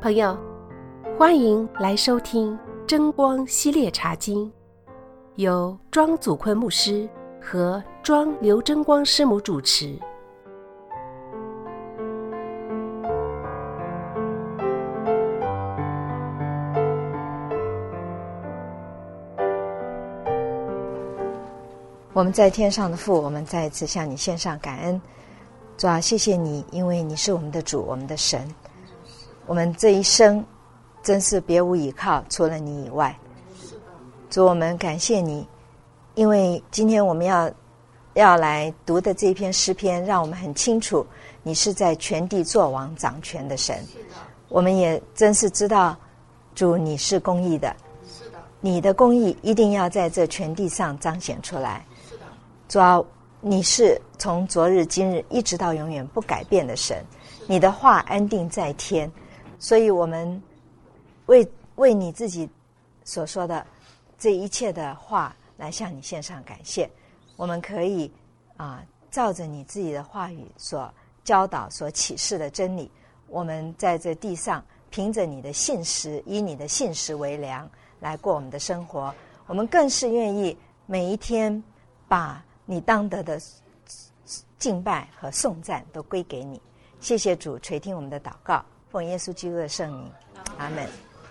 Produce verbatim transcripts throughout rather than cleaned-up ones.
朋友，欢迎来收听真光系列茶经，由庄祖坤牧师和庄刘真光师母主持。 我们在天上的父，我们再一次向你献上感恩。主啊，谢谢你，因为你是我们的主，我们的神。我们这一生真是别无倚靠，除了你以外。主，我们感谢你，因为今天我们要要来读的这篇诗篇，让我们很清楚你是在全地作王掌权的神。我们也真是知道，主你是公义的，你的公义一定要在这全地上彰显出来。主啊，你是从昨日今日一直到永远不改变的神，你的话安定在天，所以我们为为你自己所说的这一切的话来向你献上感谢。我们可以啊，照着你自己的话语所教导所启示的真理，我们在这地上凭着你的信实，以你的信实为粮来过我们的生活。我们更是愿意每一天把你当得的敬拜和颂赞都归给你。谢谢主垂听我们的祷告，奉耶稣基督的圣名，阿们。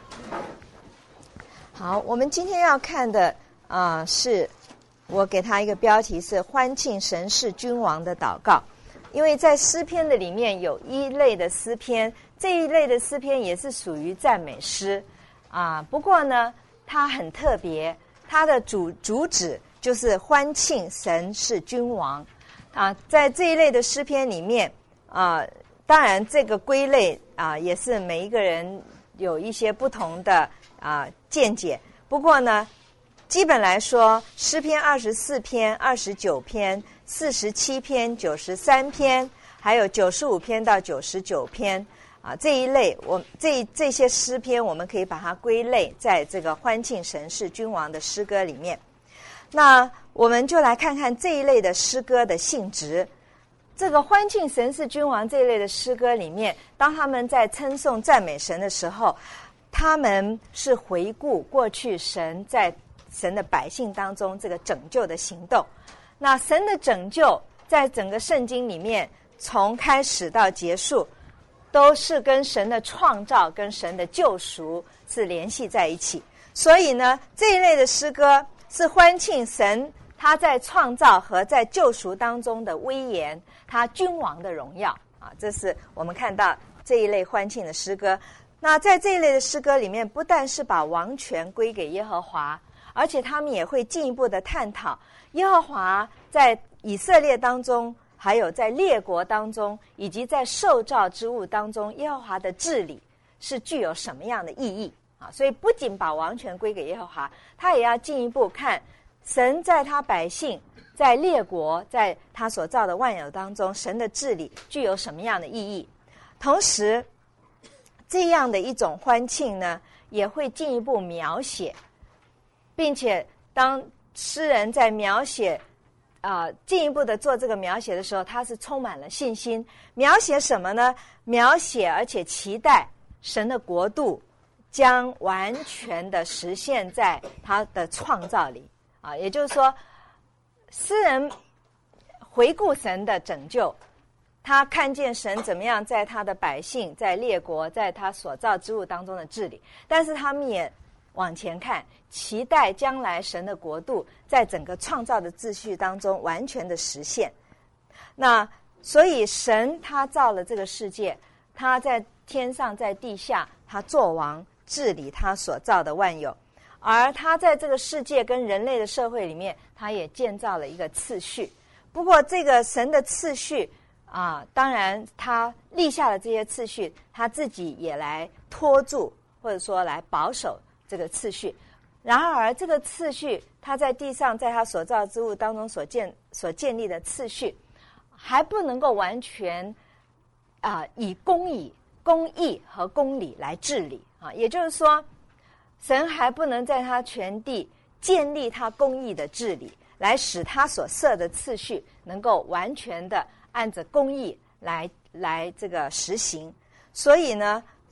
好，我们今天要看的啊、呃，是我给他一个标题是欢庆神是君王的祷告。因为在诗篇的里面有一类的诗篇，这一类的诗篇也是属于赞美诗啊。不过呢，它很特别，它的主主旨就是欢庆神是君王啊。在这一类的诗篇里面啊，当然这个归类啊也是每一个人有一些不同的啊见解。不过呢，基本来说，诗篇二十四篇、二十九篇、四十七篇、九十三篇，还有九十五篇到九十九篇啊，这一类我这这些诗篇，我们可以把它归类在这个欢庆神是君王的诗歌里面。那我们就来看看这一类的诗歌的性质。这个欢庆神是君王这一类的诗歌里面，当他们在称颂赞美神的时候，他们是回顾过去神在神的百姓当中这个拯救的行动。那神的拯救在整个圣经里面从开始到结束都是跟神的创造跟神的救赎是联系在一起。所以呢，这一类的诗歌是欢庆神他在创造和在救赎当中的威严，他君王的荣耀啊，这是我们看到这一类欢庆的诗歌。那在这一类的诗歌里面，不但是把王权归给耶和华，而且他们也会进一步的探讨耶和华在以色列当中，还有在列国当中，以及在受造之物当中，耶和华的治理是具有什么样的意义啊？所以不仅把王权归给耶和华，他也要进一步看神在他百姓，在列国，在他所造的万有当中，神的治理具有什么样的意义。同时这样的一种欢庆呢，也会进一步描写，并且当诗人在描写啊、呃，进一步的做这个描写的时候，他是充满了信心。描写什么呢？描写而且期待神的国度将完全的实现在他的创造里啊，也就是说，诗人回顾神的拯救，他看见神怎么样在他的百姓、在列国、在他所造之物当中的治理，但是他们也往前看，期待将来神的国度在整个创造的秩序当中完全的实现。那所以神他造了这个世界，他在天上在地下，他作王治理他所造的万有，而他在这个世界跟人类的社会里面，他也建造了一个次序。不过这个神的次序啊，当然他立下了这些次序，他自己也来拖住，或者说来保守这个次序。然而这个次序，他在地上在他所造之物当中所建所建立的次序，还不能够完全啊、呃、以公义、公义和公理来治理啊，也就是说，神还不能在他全地建立他公义的治理，来使他所设的次序能够完全的按着公义来来这个实行。所以呢，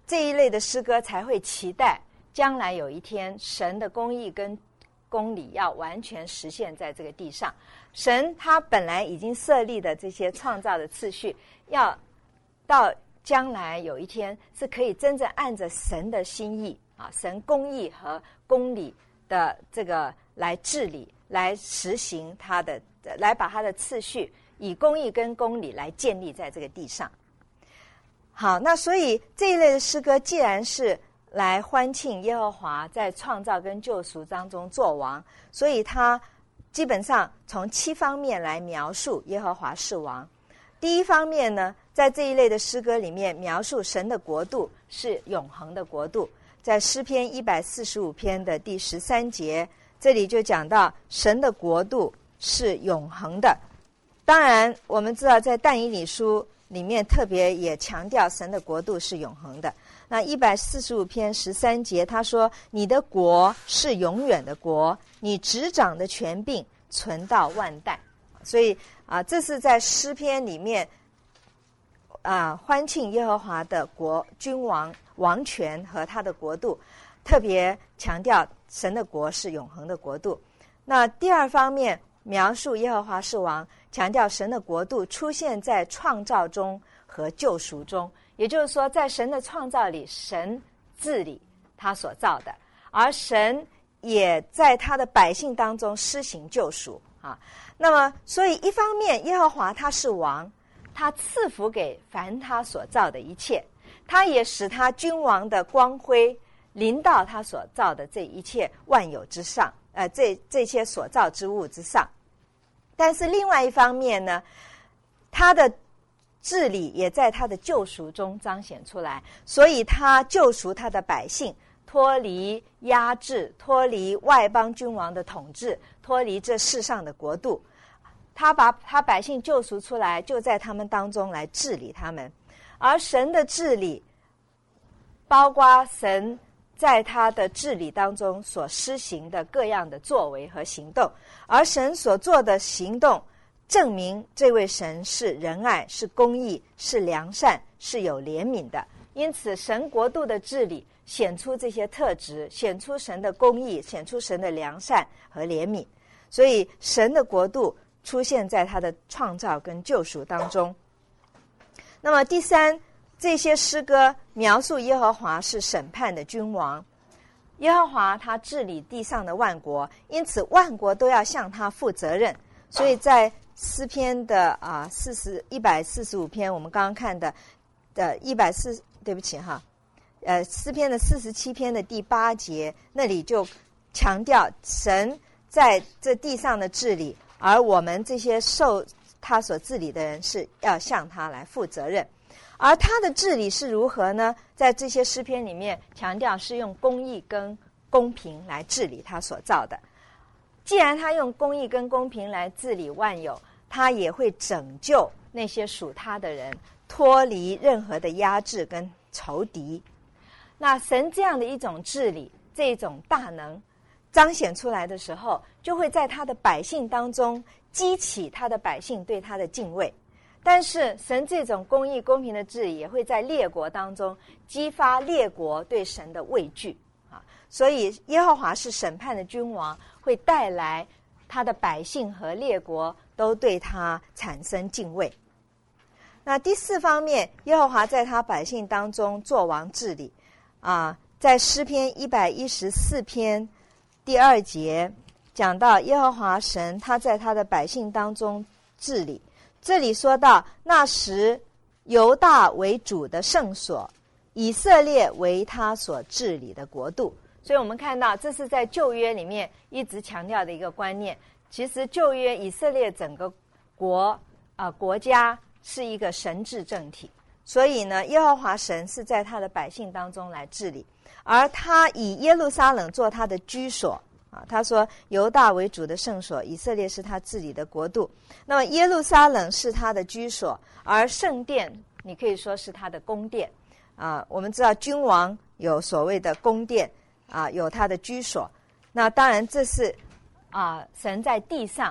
这一类的诗歌才会期待将来有一天神的公义跟公理要完全实现在这个地上。神他本来已经设立的这些创造的次序，要到将来有一天是可以真正按着神的心意啊，神公义和公理的这个来治理，来实行他的，来把他的次序以公义跟公理来建立在这个地上。好，那所以这一类的诗歌既然是来欢庆耶和华在创造跟救赎当中作王，所以他基本上从七方面来描述耶和华是王。第一方面呢，在这一类的诗歌里面描述神的国度是永恒的国度，在诗篇一百四十五篇的第十三节，这里就讲到神的国度是永恒的。当然我们知道在但以理书里面特别也强调神的国度是永恒的。那一百四十五篇十三节他说，你的国是永远的国，你执掌的权柄存到万代。所以啊，这是在诗篇里面啊欢庆耶和华的国君王王权和他的国度，特别强调神的国是永恒的国度。那第二方面描述耶和华是王，强调神的国度出现在创造中和救赎中，也就是说在神的创造里，神治理他所造的，而神也在他的百姓当中施行救赎啊。那么所以一方面耶和华他是王，他赐福给凡他所造的一切，他也使他君王的光辉临到他所造的这一切万有之上，呃，这这些所造之物之上。但是另外一方面呢，他的治理也在他的救赎中彰显出来，所以他救赎他的百姓，脱离压制，脱离外邦君王的统治，脱离这世上的国度，他把他百姓救赎出来，就在他们当中来治理他们。而神的治理包括神在他的治理当中所施行的各样的作为和行动，而神所做的行动证明这位神是仁爱，是公义，是良善，是有怜悯的。因此神国度的治理显出这些特质，显出神的公义，显出神的良善和怜悯。所以神的国度出现在他的创造跟救赎当中。那么第三，这些诗歌描述耶和华是审判的君王，耶和华他治理地上的万国，因此万国都要向他负责任。所以在诗篇的啊四十一百四十五篇，我们刚刚看的的一百四，对不起哈，呃，诗篇的四十七篇的第八节，那里就强调神在这地上的治理，而我们这些受他所治理的人是要向他来负责任。而他的治理是如何呢？在这些诗篇里面强调是用公义跟公平来治理他所造的。既然他用公义跟公平来治理万有，他也会拯救那些属他的人，脱离任何的压制跟仇敌。那神这样的一种治理，这种大能彰显出来的时候，就会在他的百姓当中激起他的百姓对他的敬畏。但是神这种公义公平的治理也会在列国当中激发列国对神的畏惧啊。所以耶和华是审判的君王，会带来他的百姓和列国都对他产生敬畏。那第四方面，耶和华在他百姓当中作王治理啊，在诗篇一百一十四篇第二节讲到耶和华神他在他的百姓当中治理。这里说到，那时犹大为主的圣所，以色列为他所治理的国度。所以我们看到这是在旧约里面一直强调的一个观念。其实旧约以色列整个国啊、呃、国家是一个神治政体，所以呢耶和华神是在他的百姓当中来治理，而他以耶路撒冷做他的居所啊，他说犹大为主的圣所，以色列是他治理的国度。那么耶路撒冷是他的居所，而圣殿你可以说是他的宫殿啊。我们知道君王有所谓的宫殿啊，有他的居所。那当然这是啊神在地上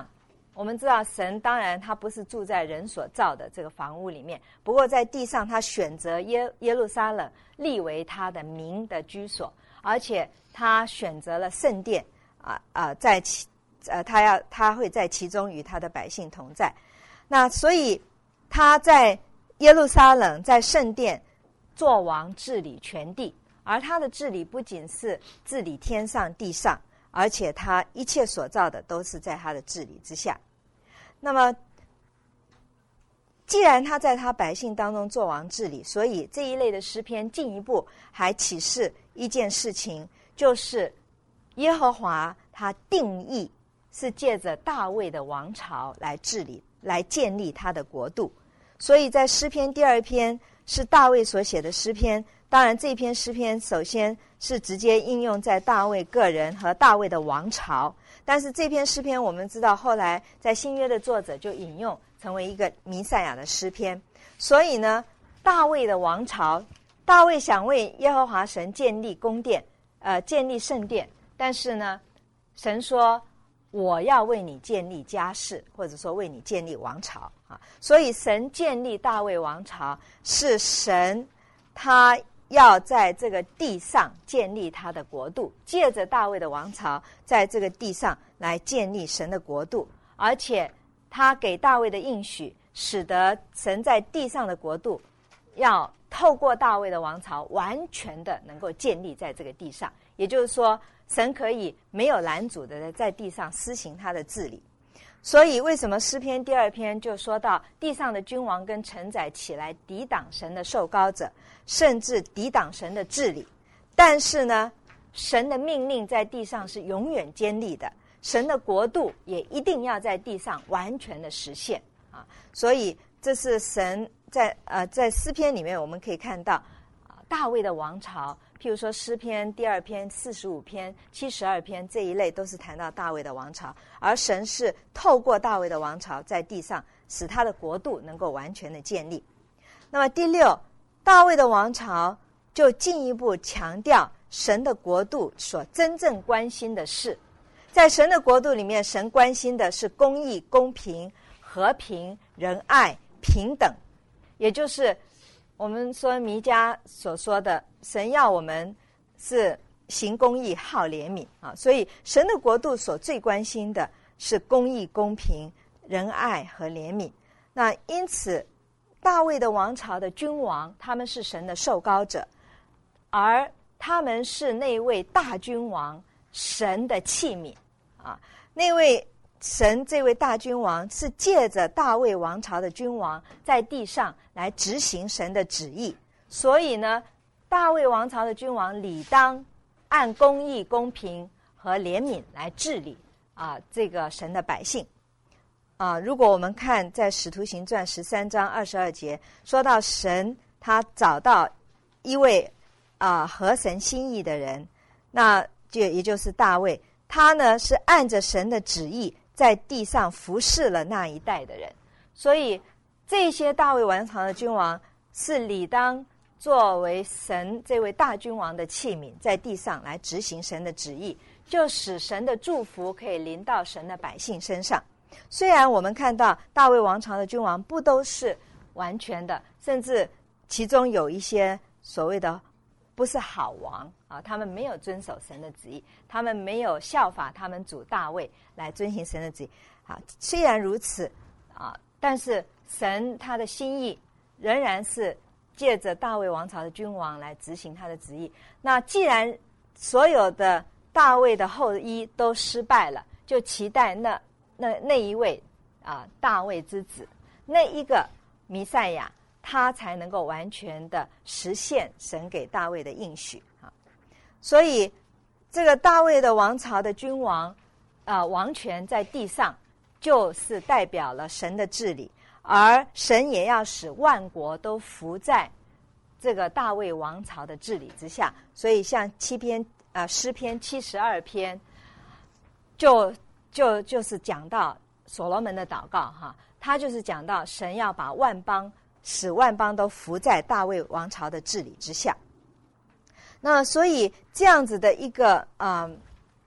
我们知道神当然他不是住在人所造的这个房屋里面，不过在地上他选择耶耶路撒冷立为他的名的居所，而且他选择了圣殿啊啊、呃，在其呃他要他会在其中与他的百姓同在。那所以他在耶路撒冷在圣殿作王治理全地，而他的治理不仅是治理天上地上，而且他一切所造的都是在他的治理之下。那么既然他在他百姓当中作王治理，所以这一类的诗篇进一步还启示一件事情，就是耶和华他定义是借着大卫的王朝来治理，来建立他的国度。所以在诗篇第二篇是大卫所写的诗篇，当然这篇诗篇首先是直接应用在大卫个人和大卫的王朝，但是这篇诗篇我们知道后来在新约的作者就引用成为一个弥赛亚的诗篇。所以呢，大卫的王朝，大卫想为耶和华神建立宫殿，呃，建立圣殿，但是呢，神说我要为你建立家室，或者说为你建立王朝啊。所以神建立大卫王朝，是神他要在这个地上建立他的国度，借着大卫的王朝在这个地上来建立神的国度，而且他给大卫的应许，使得神在地上的国度要透过大卫的王朝完全的能够建立在这个地上。也就是说，神可以没有拦阻的在地上施行他的治理。所以为什么诗篇第二篇就说到地上的君王跟臣宰起来抵挡神的受膏者，甚至抵挡神的治理，但是呢，神的命令在地上是永远坚立的，神的国度也一定要在地上完全的实现啊。所以这是神在呃在诗篇里面我们可以看到啊大卫的王朝，譬如说诗篇第二篇、四十五篇、七十二篇这一类都是谈到大卫的王朝，而神是透过大卫的王朝在地上使他的国度能够完全的建立。那么第六，大卫的王朝就进一步强调神的国度所真正关心的事。在神的国度里面，神关心的是公义、公平、和平、仁爱、平等，也就是我们说弥迦所说的，神要我们是行公义、好怜悯啊。所以神的国度所最关心的是公义、公平、仁爱和怜悯。那因此大卫的王朝的君王，他们是神的受膏者，而他们是那位大君王神的器皿啊。那位神这位大君王是借着大卫王朝的君王在地上来执行神的旨意，所以呢，大卫王朝的君王理当按公义、公平和怜悯来治理啊这个神的百姓啊。如果我们看在使徒行传十三章二十二节，说到神他找到一位啊合神心意的人，那就也就是大卫，他呢是按着神的旨意在地上服侍了那一代的人。所以这些大卫王朝的君王是理当作为神这位大君王的器皿，在地上来执行神的旨意，就使神的祝福可以临到神的百姓身上。虽然我们看到大卫王朝的君王不都是完全的，甚至其中有一些所谓的不是好王啊，他们没有遵守神的旨意，他们没有效法他们主大卫来遵行神的旨意啊。虽然如此啊，但是神他的心意仍然是借着大卫王朝的君王来执行他的旨意。那既然所有的大卫的后裔都失败了，就期待那那那一位啊大卫之子，那一个弥赛亚，他才能够完全的实现神给大卫的应许啊。所以这个大卫的王朝的君王啊、呃，王权在地上就是代表了神的治理，而神也要使万国都服在这个大卫王朝的治理之下。所以像七篇啊、呃、诗篇七十二篇就就就是讲到所罗门的祷告哈，他就是讲到神要把万邦使万邦都服在大卫王朝的治理之下。那所以这样子的一个啊、呃、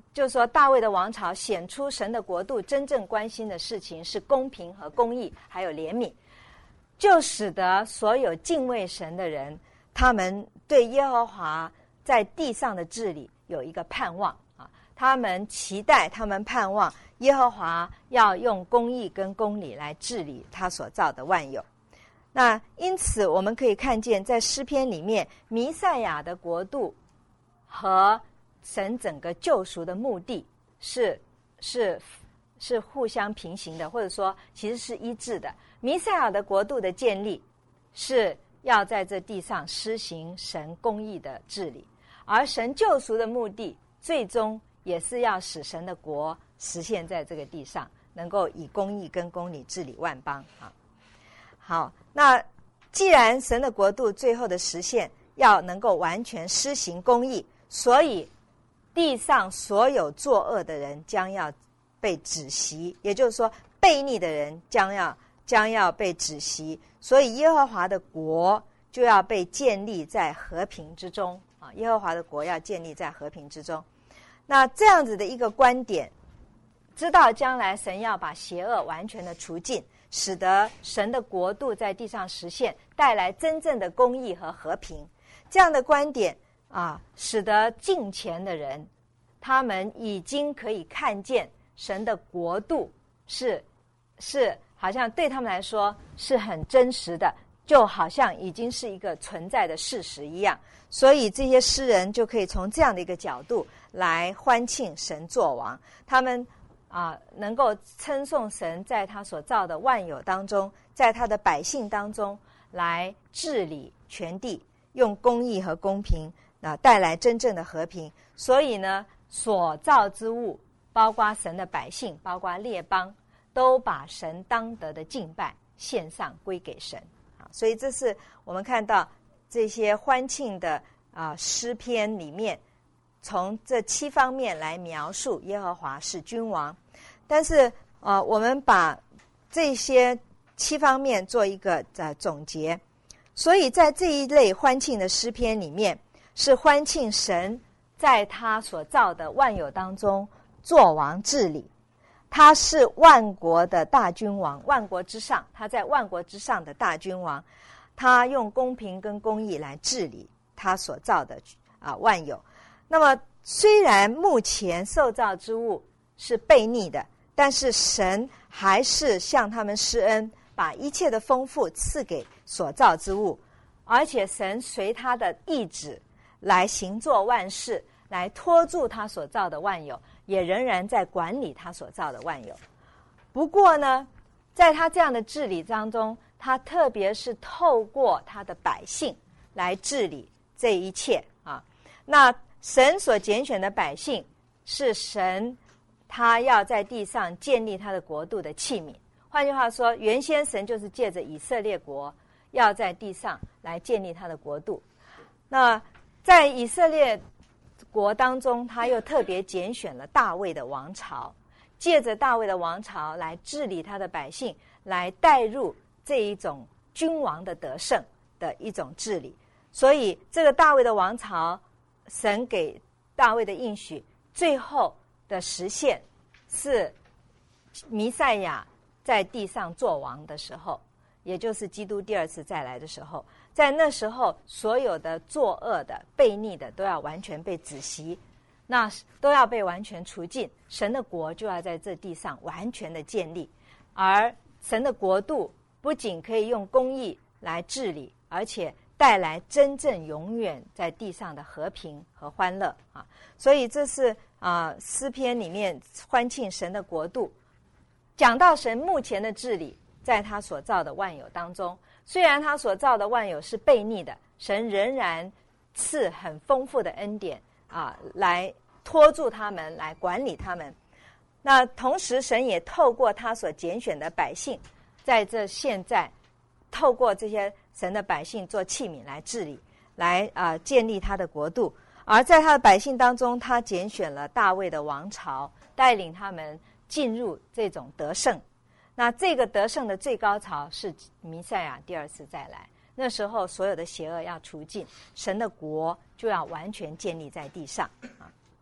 就是说大卫的王朝显出神的国度真正关心的事情是公平和公义，还有怜悯，就使得所有敬畏神的人，他们对耶和华在地上的治理有一个盼望啊，他们期待，他们盼望耶和华要用公义跟公理来治理他所造的万有。那因此我们可以看见，在诗篇里面，弥赛亚的国度和神整个救赎的目的是是是互相平行的，或者说其实是一致的。弥赛亚的国度的建立是要在这地上施行神公义的治理，而神救赎的目的最终也是要使神的国实现在这个地上，能够以公义跟公理治理万邦啊。好，那既然神的国度最后的实现要能够完全施行公义，所以地上所有作恶的人将要被止息，也就是说悖逆的人将要将要被止息，所以耶和华的国就要被建立在和平之中啊！耶和华的国要建立在和平之中。那这样子的一个观点，知道将来神要把邪恶完全的除尽，使得神的国度在地上实现，带来真正的公义和和平。这样的观点啊，使得敬虔的人，他们已经可以看见神的国度是是好像对他们来说是很真实的，就好像已经是一个存在的事实一样。所以这些诗人就可以从这样的一个角度来欢庆神作王，他们啊能够称颂神在他所造的万有当中，在他的百姓当中来治理全地，用公义和公平啊，带来真正的和平。所以呢，所造之物，包括神的百姓，包括列邦，都把神当得的敬拜献上归给神啊。所以这是我们看到这些欢庆的啊诗篇里面，从这七方面来描述耶和华是君王。但是呃，我们把这些七方面做一个呃总结。所以在这一类欢庆的诗篇里面，是欢庆神在他所造的万有当中作王治理，他是万国的大君王，万国之上，他在万国之上的大君王，他用公平跟公义来治理他所造的啊万有。那么虽然目前受造之物是悖逆的，但是神还是向他们施恩，把一切的丰富赐给所造之物，而且神随他的意志来行作万事，来托住他所造的万有，也仍然在管理他所造的万有。不过呢，在他这样的治理当中，他特别是透过他的百姓来治理这一切啊。那神所拣选的百姓是神他要在地上建立他的国度的器皿。换句话说，原先神就是借着以色列国要在地上来建立他的国度。那在以色列国当中，他又特别拣选了大卫的王朝，借着大卫的王朝来治理他的百姓，来带入这一种君王的得胜的一种治理。所以这个大卫的王朝，神给大卫的应许最后的实现是弥赛亚在地上作王的时候，也就是基督第二次再来的时候，在那时候所有的作恶的悖逆的都要完全被止息，那都要被完全除尽，神的国就要在这地上完全的建立。而神的国度不仅可以用公义来治理，而且带来真正永远在地上的和平和欢乐啊！所以这是啊诗篇里面欢庆神的国度。讲到神目前的治理，在他所造的万有当中，虽然他所造的万有是悖逆的，神仍然赐很丰富的恩典啊，来托住他们，来管理他们。那同时神也透过他所拣选的百姓，在这现在透过这些神的百姓做器皿来治理，来啊、呃、建立他的国度。而在他的百姓当中，他拣选了大卫的王朝，带领他们进入这种得胜。那这个得胜的最高潮是弥赛亚第二次再来，那时候所有的邪恶要除尽，神的国就要完全建立在地上啊。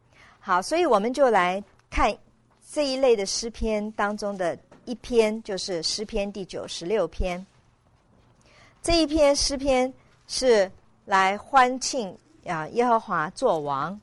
好，所以我们就来看这一类的诗篇当中的一篇，就是诗篇第九十六篇。这一篇诗篇是来欢庆啊耶和华作王。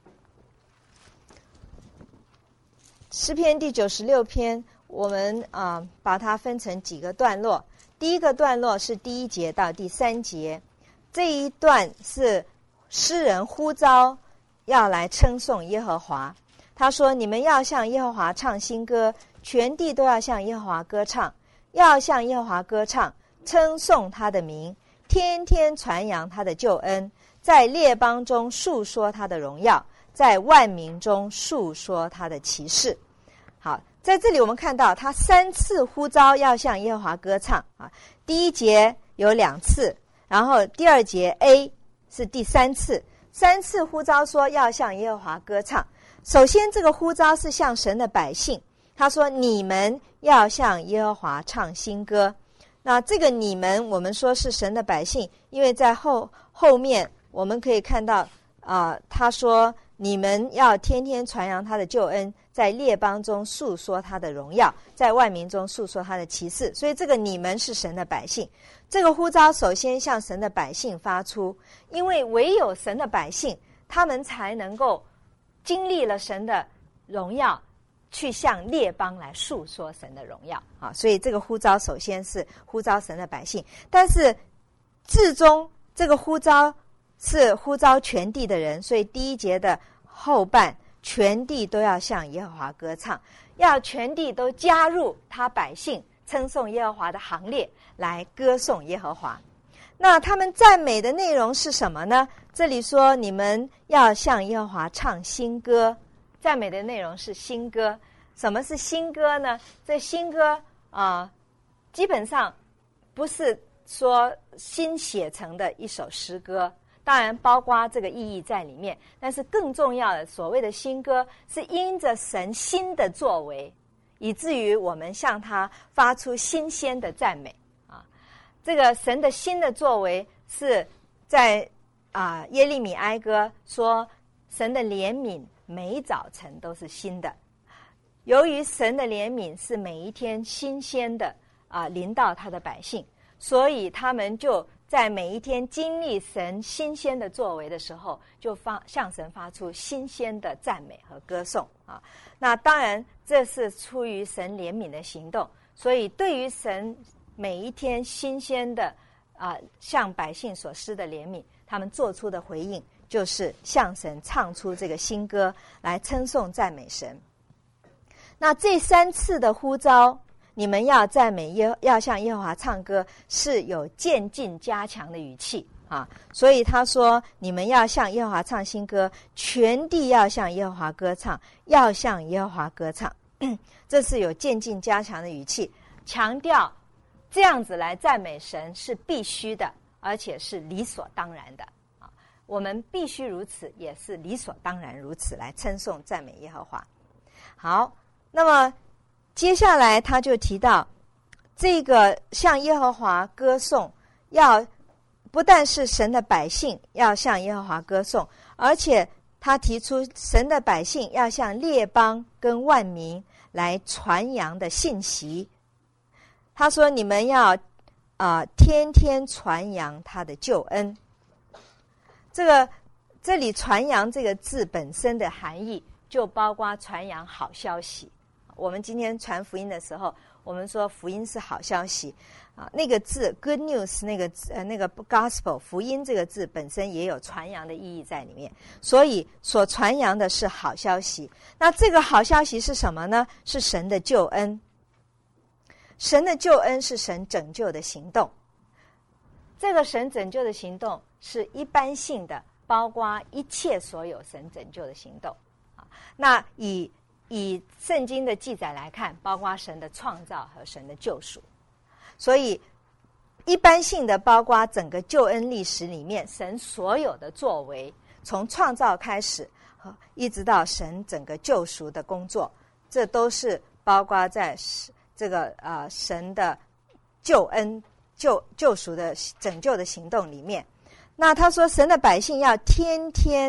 诗篇第九十六篇，我们啊、呃、把它分成几个段落。第一个段落是第一节到第三节，这一段是诗人呼召要来称颂耶和华。他说：你们要向耶和华唱新歌，全地都要向耶和华歌唱，要向耶和华歌唱，称颂他的名，天天传扬他的救恩，在列邦中述说他的荣耀，在万民中述说他的奇事。好，在这里我们看到他三次呼召要向耶和华歌唱啊。第一节有两次，然后第二节 A 是第三次，三次呼召说要向耶和华歌唱。首先这个呼召是向神的百姓，他说你们要向耶和华唱新歌。那这个你们我们说是神的百姓，因为在后后面我们可以看到啊、呃，他说你们要天天传扬他的救恩，在列邦中述说他的荣耀，在万民中述说他的奇事。所以这个你们是神的百姓，这个呼召首先向神的百姓发出，因为唯有神的百姓他们才能够经历了神的荣耀，去向列邦来述说神的荣耀啊！所以这个呼召首先是呼召神的百姓，但是至终这个呼召是呼召全地的人，所以第一节的后半，全地都要向耶和华歌唱，要全地都加入他百姓称颂耶和华的行列，来歌颂耶和华。那他们赞美的内容是什么呢？这里说你们要向耶和华唱新歌，赞美的内容是新歌。什么是新歌呢？这新歌啊、呃，基本上不是说新写成的一首诗歌，当然包括这个意义在里面，但是更重要的，所谓的新歌是因着神新的作为，以至于我们向他发出新鲜的赞美啊。这个神的新的作为是在啊耶利米哀歌说，神的怜悯每早晨都是新的。由于神的怜悯是每一天新鲜的啊临到他的百姓，所以他们就在每一天经历神新鲜的作为的时候，就发向神发出新鲜的赞美和歌颂啊。那当然这是出于神怜悯的行动，所以对于神每一天新鲜的啊向百姓所施的怜悯，他们做出的回应就是向神唱出这个新歌来称颂赞美神。那这三次的呼召，你们要赞美耶，要向耶和华唱歌，是有渐进加强的语气啊。所以他说，你们要向耶和华唱新歌，全地要向耶和华歌唱，要向耶和华歌唱，这是有渐进加强的语气，强调这样子来赞美神是必须的，而且是理所当然的啊。我们必须如此，也是理所当然如此来称颂赞美耶和华。好。那么接下来他就提到，这个向耶和华歌颂，要不但是神的百姓要向耶和华歌颂，而且他提出神的百姓要向列邦跟万民来传扬的信息。他说你们要啊、呃、天天传扬他的救恩。这个这里传扬这个字本身的含义就包括传扬好消息。我们今天传福音的时候，我们说福音是好消息啊，那个字 good news 那个呃那个 gospel 福音这个字本身也有传扬的意义在里面，所以所传扬的是好消息。那这个好消息是什么呢？是神的救恩。神的救恩是神拯救的行动。这个神拯救的行动是一般性的，包括一切所有神拯救的行动啊。那以以圣经的记载来看，包括神的创造和神的救赎，所以一般性的包括整个救恩历史里面神所有的作为，从创造开始一直到神整个救赎的工作，这都是包括在这个呃神的救恩救救赎的拯救的行动里面。那他说神的百姓要天天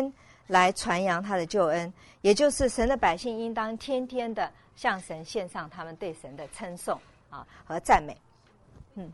来传扬他的救恩，也就是神的百姓应当天天的向神献上他们对神的称颂啊和赞美。嗯，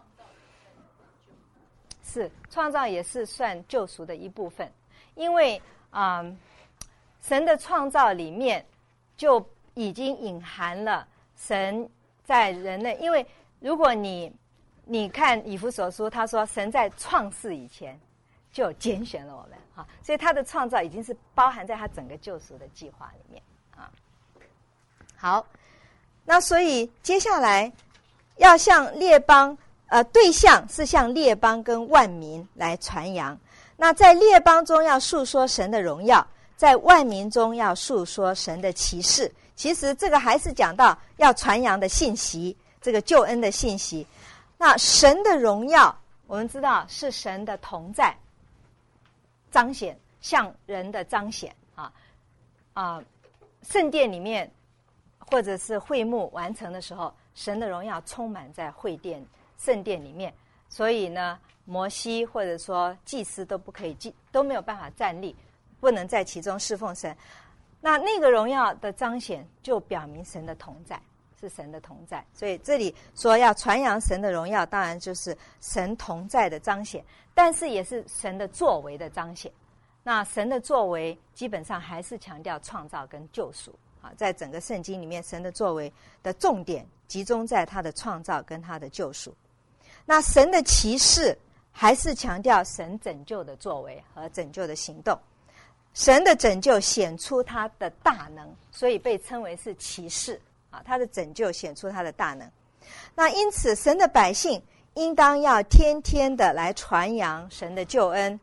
是创造也是算救赎的一部分，因为啊、呃，神的创造里面就已经隐含了神在人类，因为如果你你看以弗所书，他说神在创世以前就拣选了我们啊，所以他的创造已经是包含在他整个救赎的计划里面啊。好，那所以接下来要向列邦，呃，对象是向列邦跟万民来传扬。那在列邦中要述说神的荣耀，在万民中要述说神的奇事。其实这个还是讲到要传扬的信息，这个救恩的信息。那神的荣耀，我们知道是神的同在，彰显向人的彰显啊啊，圣殿里面或者是会幕完成的时候，神的荣耀充满在会殿圣殿里面，所以呢，摩西或者说祭司都不可以都没有办法站立，不能在其中侍奉神。那那个荣耀的彰显就表明神的同在，是神的同在。所以这里说要传扬神的荣耀，当然就是神同在的彰显，但是也是神的作为的彰显。那神的作为基本上还是强调创造跟救赎啊，在整个圣经里面，神的作为的重点集中在他的创造跟他的救赎。那神的奇事还是强调神拯救的作为和拯救的行动。神的拯救显出他的大能，所以被称为是奇事啊，他的拯救显出他的大能。那因此神的百姓应当要天天的来传扬神的救恩，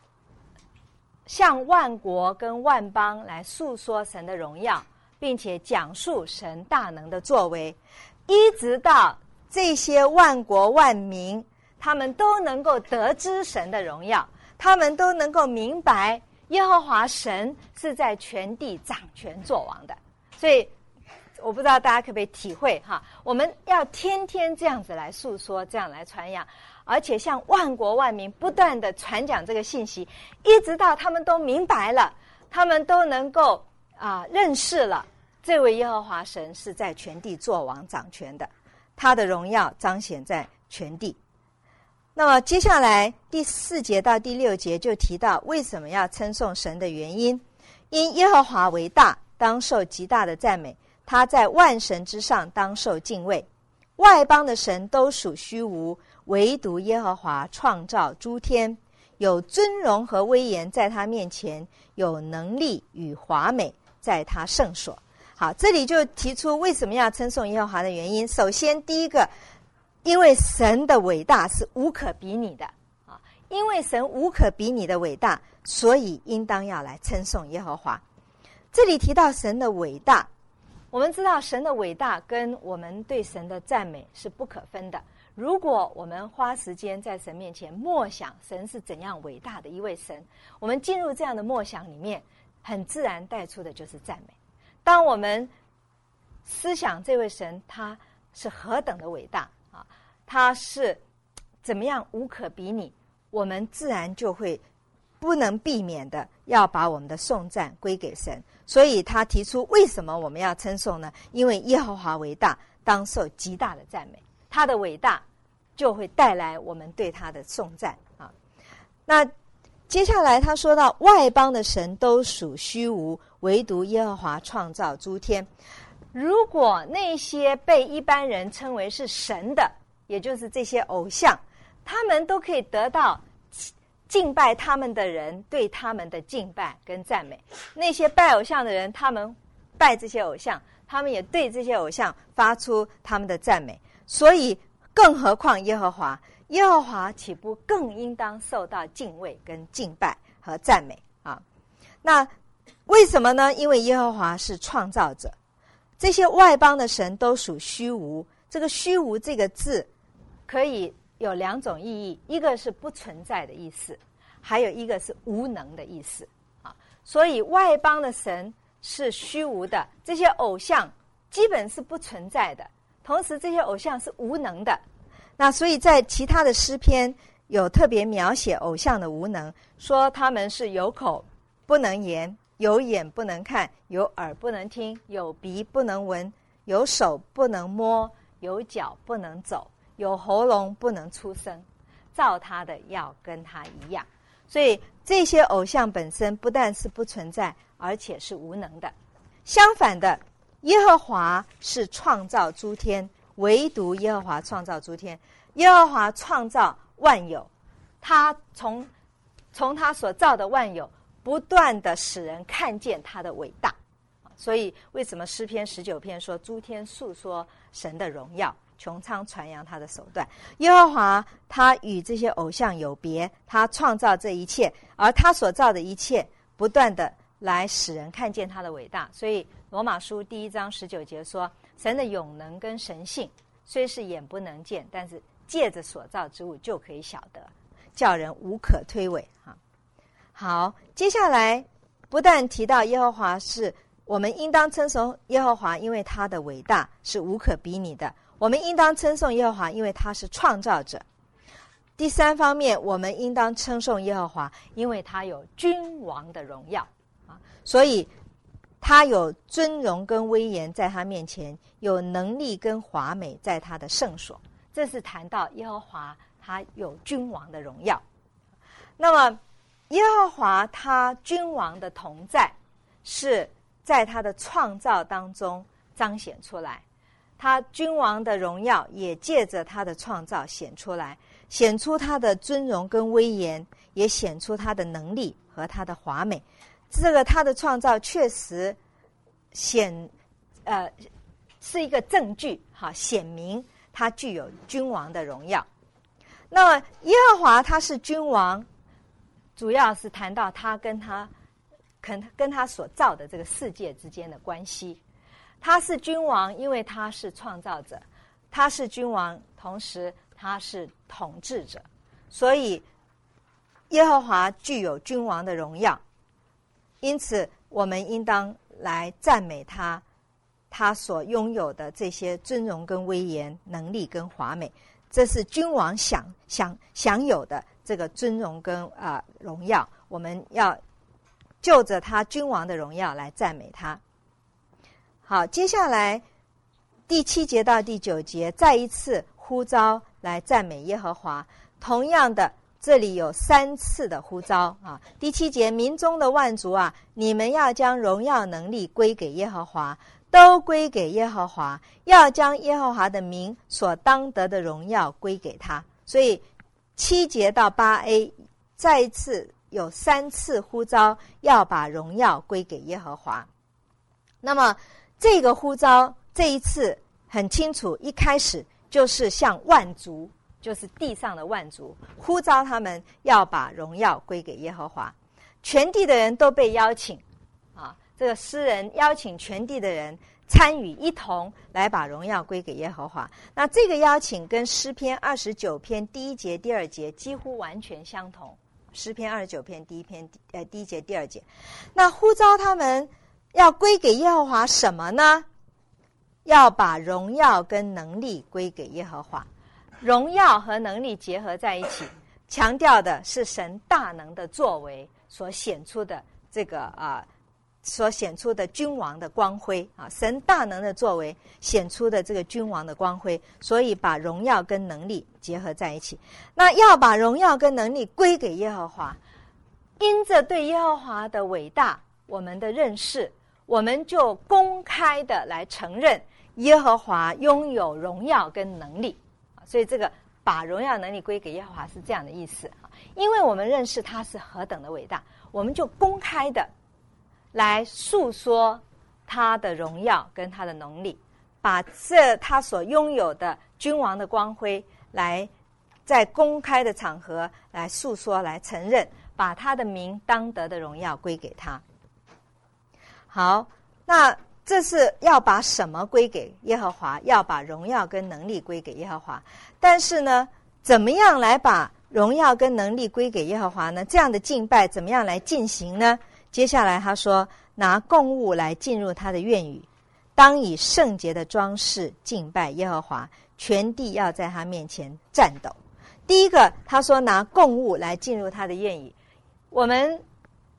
向万国跟万邦来诉说神的荣耀，并且讲述神大能的作为，一直到这些万国万民他们都能够得知神的荣耀，他们都能够明白耶和华神是在全地掌权作王的。所以我不知道大家可不可以体会哈，我们要天天这样子来诉说，这样来传扬，而且向万国万民不断的传讲这个信息，一直到他们都明白了，他们都能够啊、呃、认识了这位耶和华神是在全地作王掌权的，他的荣耀彰显在全地。那么接下来第四节到第六节就提到为什么要称颂神的原因。因耶和华为大，当受极大的赞美，他在万神之上，当受敬畏。外邦的神都属虚无，唯独耶和华创造诸天，有尊荣和威严在他面前，有能力与华美在他圣所。好，这里就提出为什么要称颂耶和华的原因。首先第一个，因为神的伟大是无可比拟的啊，因为神无可比拟的伟大，所以应当要来称颂耶和华。这里提到神的伟大，我们知道神的伟大跟我们对神的赞美是不可分的。如果我们花时间在神面前默想神是怎样伟大的一位神，我们进入这样的默想里面，很自然带出的就是赞美。当我们思想这位神他是何等的伟大啊，他是怎么样无可比拟，我们自然就会不能避免的要把我们的颂赞归给神。所以他提出为什么我们要称颂呢？因为耶和华为大，当受极大的赞美，他的伟大就会带来我们对他的颂赞啊。那接下来他说到外邦的神都属虚无，唯独耶和华创造诸天。如果那些被一般人称为是神的，也就是这些偶像，他们都可以得到敬拜他们的人对他们的敬拜跟赞美，那些拜偶像的人，他们拜这些偶像，他们也对这些偶像发出他们的赞美。所以更何况耶和华，耶和华岂不更应当受到敬畏跟敬拜和赞美啊？那为什么呢？因为耶和华是创造者，这些外邦的神都属虚无。这个虚无这个字可以有两种意义，一个是不存在的意思，还有一个是无能的意思啊。所以外邦的神是虚无的，这些偶像基本是不存在的，同时这些偶像是无能的。那所以在其他的诗篇有特别描写偶像的无能，说他们是有口不能言，有眼不能看，有耳不能听，有鼻不能闻，有手不能摸，有脚不能走，有喉咙不能出声，造他的要跟他一样。所以这些偶像本身不但是不存在，而且是无能的。相反的，耶和华是创造诸天，唯独耶和华创造诸天。耶和华创造万有，他从从他所造的万有不断的使人看见他的伟大。所以为什么诗篇十九篇说诸天述说神的荣耀，穹苍传扬他的手段。耶和华他与这些偶像有别，他创造这一切，而他所造的一切不断的来使人看见他的伟大。所以罗马书第一章十九节说，神的永能跟神性虽是眼不能见，但是借着所造之物就可以晓得，叫人无可推诿。好，接下来不但提到耶和华是我们应当称颂耶和华，因为他的伟大是无可比拟的。我们应当称颂耶和华，因为他是创造者。第三方面，我们应当称颂耶和华，因为他有君王的荣耀啊，所以他有尊荣跟威严在他面前，有能力跟华美在他的圣所。这是谈到耶和华他有君王的荣耀。那么耶和华他君王的同在是在他的创造当中彰显出来，他君王的荣耀也借着他的创造显出来，显出他的尊荣跟威严，也显出他的能力和他的华美。这个他的创造确实显呃是一个证据，哈，显明他具有君王的荣耀。那么耶和华他是君王，主要是谈到他跟他跟跟他所造的这个世界之间的关系。他是君王，因为他是创造者，他是君王，同时他是统治者，所以耶和华具有君王的荣耀。因此我们应当来赞美他，他所拥有的这些尊荣跟威严，能力跟华美，这是君王享享享有的这个尊荣跟啊、呃、荣耀。我们要就着他君王的荣耀来赞美他。好，接下来第七节到第九节再一次呼召来赞美耶和华。同样的，这里有三次的呼召啊。第七节，民中的万族啊，你们要将荣耀能力归给耶和华，都归给耶和华，要将耶和华的名所当得的荣耀归给他。所以七节到八 A 再一次有三次呼召，要把荣耀归给耶和华。那么这个呼召这一次很清楚，一开始就是向万族，就是地上的万族，呼召他们要把荣耀归给耶和华。全地的人都被邀请啊，这个诗人邀请全地的人参与，一同来把荣耀归给耶和华。那这个邀请跟诗篇二十九篇第一节第二节几乎完全相同。诗篇二十九篇第一篇呃第一节第二节，那呼召他们要归给耶和华什么呢？要把荣耀跟能力归给耶和华。荣耀和能力结合在一起，强调的是神大能的作为所显出的这个啊、呃，所显出的君王的光辉啊，神大能的作为显出的这个君王的光辉，所以把荣耀跟能力结合在一起。那要把荣耀跟能力归给耶和华，因着对耶和华的伟大，我们的认识，我们就公开的来承认耶和华拥有荣耀跟能力。所以这个把荣耀能力归给耶和华是这样的意思，因为我们认识他是何等的伟大，我们就公开的来诉说他的荣耀跟他的能力，把这他所拥有的君王的光辉来在公开的场合来诉说，来承认，把他的名当得的荣耀归给他。好，那这是要把什么归给耶和华？要把荣耀跟能力归给耶和华。但是呢，怎么样来把荣耀跟能力归给耶和华呢？这样的敬拜怎么样来进行呢？接下来他说，拿供物来进入他的院宇，当以圣洁的装饰敬拜耶和华，全地要在他面前战斗。第一个他说拿供物来进入他的院宇，我们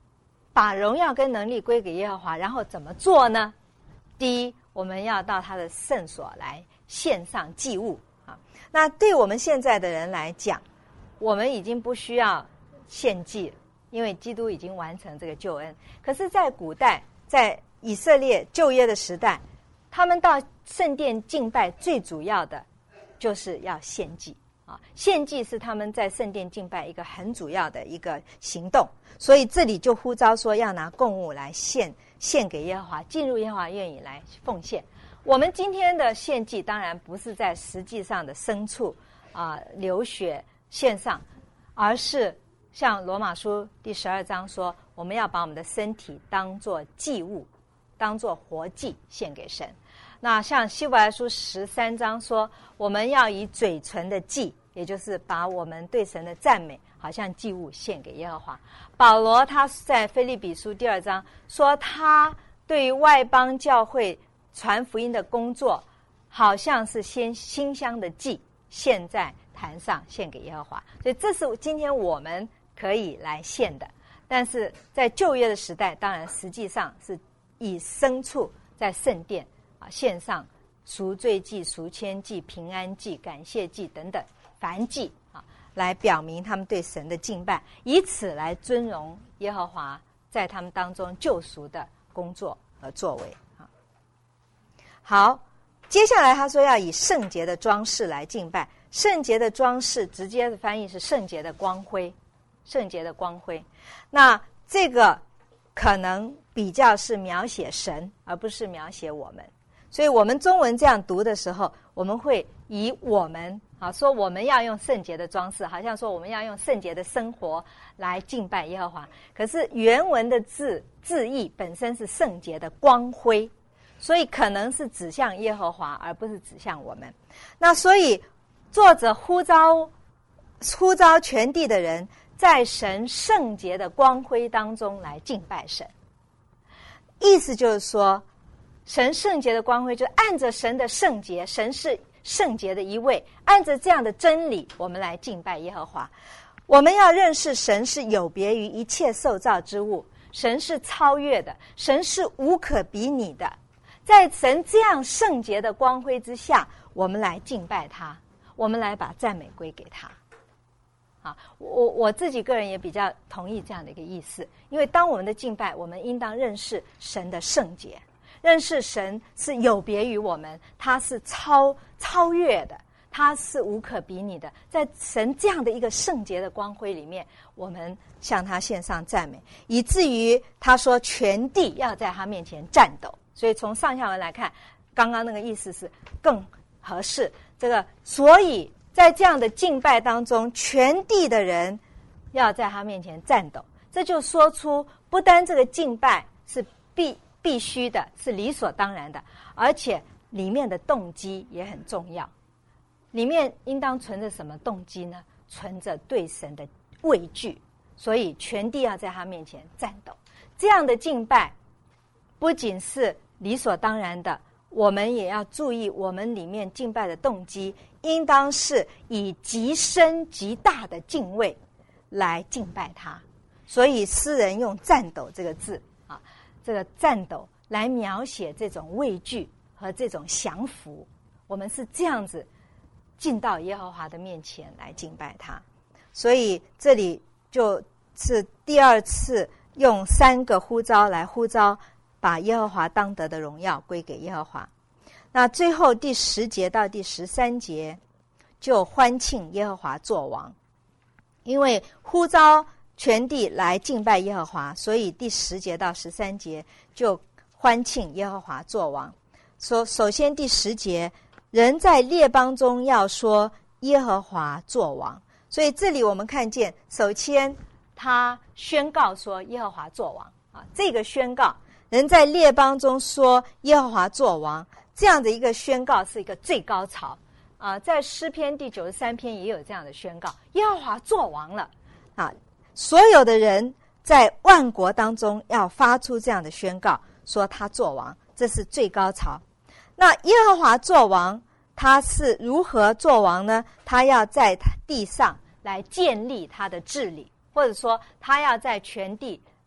把荣耀跟能力归给耶和华，然后怎么做呢？第一，我们要到他的圣所来献上祭物啊。那对我们现在的人来讲，我们已经不需要献祭了，因为基督已经完成这个救恩。可是在古代，在以色列旧约的时代，他们到圣殿敬拜最主要的就是要献祭啊，献祭是他们在圣殿敬拜一个很主要的一个行动。所以这里就呼召说要拿供物来献献给耶和华，进入耶和华院以来奉献。我们今天的献祭当然不是在实际上的牲畜啊、呃、流血献上，而是像罗马书第十二章说，我们要把我们的身体当作祭物，当作活祭献给神。那像希伯来书十三章说，我们要以嘴唇的祭，也就是把我们对神的赞美好像祭物献给耶和华。保罗他在腓立比书第二章说，他对于外邦教会传福音的工作好像是先馨香的祭献在坛上献给耶和华。所以这是今天我们可以来献的。但是在旧约的时代，当然实际上是以牲畜在圣殿啊献上赎罪祭、赎愆祭、平安祭、感谢祭等等燔祭啊，来表明他们对神的敬拜，以此来尊荣耶和华在他们当中救赎的工作和作为啊。好，接下来他说要以圣洁的装饰来敬拜。圣洁的装饰直接的翻译是圣洁的光辉，圣洁的光辉。那这个可能比较是描写神，而不是描写我们。所以我们中文这样读的时候，我们会以我们啊说我们要用圣洁的装饰，好像说我们要用圣洁的生活来敬拜耶和华。可是原文的字字义本身是圣洁的光辉，所以可能是指向耶和华，而不是指向我们。那所以作者呼召呼召全地的人在神圣洁的光辉当中来敬拜神。意思就是说，神圣洁的光辉就按着神的圣洁，神是圣洁的一位，按着这样的真理我们来敬拜耶和华。我们要认识神是有别于一切受造之物，神是超越的，神是无可比拟的。在神这样圣洁的光辉之下，我们来敬拜他，我们来把赞美归给他。啊，我我自己个人也比较同意这样的一个意思，因为当我们的敬拜，我们应当认识神的圣洁，认识神是有别于我们，他是超超越的，他是无可比拟的。在神这样的一个圣洁的光辉里面，我们向他献上赞美，以至于他说全地要在他面前颤抖。所以从上下文来看，刚刚那个意思是更合适。这个所以在这样的敬拜当中，全地的人要在他面前颤抖。这就说出不单这个敬拜是必必须的，是理所当然的，而且里面的动机也很重要。里面应当存着什么动机呢？存着对神的畏惧。所以全地要在他面前颤抖。这样的敬拜不仅是理所当然的，我们也要注意我们里面敬拜的动机应当是以极深极大的敬畏来敬拜他。所以诗人用颤抖这个字啊，这个颤抖来描写这种畏惧和这种降服。我们是这样子进到耶和华的面前来敬拜他。所以这里就是第二次用三个呼召来呼召把耶和华当得的荣耀归给耶和华。那最后第十节到第十三节就欢庆耶和华作王，因为呼召全地来敬拜耶和华，所以第十节到十三节就欢庆耶和华作王。说首先第十节，人在列邦中要说耶和华作王。所以这里我们看见，首先他宣告说耶和华作王啊，这个宣告人在列邦中说耶和华作王，这样的一个宣告是一个最高潮啊。在诗篇第九十三篇也有这样的宣告，耶和华作王了啊。所有的人在万国当中要发出这样的宣告，说他作王，这是最高潮。那耶和华作王，他是如何作王呢？他要在地上来建立他的治理，或者说他要在全地